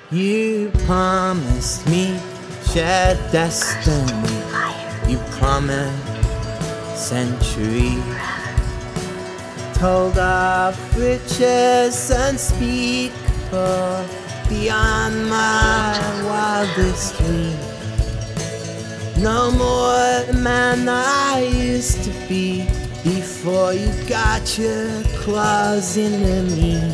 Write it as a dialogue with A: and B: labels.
A: You promised me shared destiny. You promised centuries. Told of riches unspeakable beyond my wildest dreams. No more the man I used to be before you got your claws into me.